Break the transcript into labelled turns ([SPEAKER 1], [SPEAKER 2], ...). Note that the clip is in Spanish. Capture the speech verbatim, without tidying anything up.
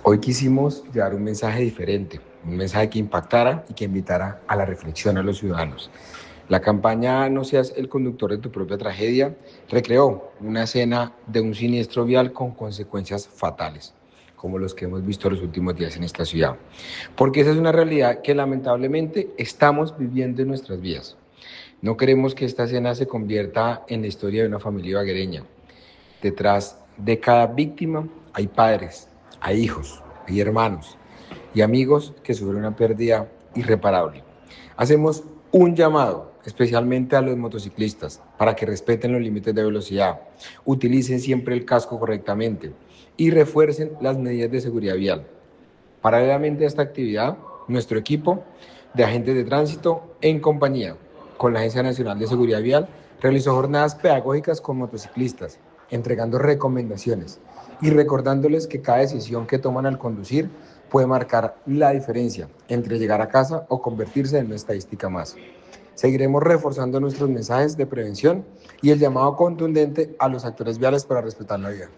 [SPEAKER 1] Hoy quisimos llevar un mensaje diferente, un mensaje que impactara y que invitara a la reflexión a los ciudadanos. La campaña No seas el conductor de tu propia tragedia recreó una escena de un siniestro vial con consecuencias fatales, como los que hemos visto los últimos días en esta ciudad. Porque esa es una realidad que lamentablemente estamos viviendo en nuestras vidas. No queremos que esta escena se convierta en la historia de una familia ibaguereña. Detrás de cada víctima hay padres, hay hijos, hay hermanos y amigos que sufren una pérdida irreparable. Hacemos un llamado especialmente a los motociclistas para que respeten los límites de velocidad, utilicen siempre el casco correctamente y refuercen las medidas de seguridad vial. Paralelamente a esta actividad, nuestro equipo de agentes de tránsito, en compañía con la Agencia Nacional de Seguridad Vial, realizó jornadas pedagógicas con motociclistas, entregando recomendaciones y recordándoles que cada decisión que toman al conducir puede marcar la diferencia entre llegar a casa o convertirse en una estadística más. Seguiremos reforzando nuestros mensajes de prevención y el llamado contundente a los actores viales para respetar la vida.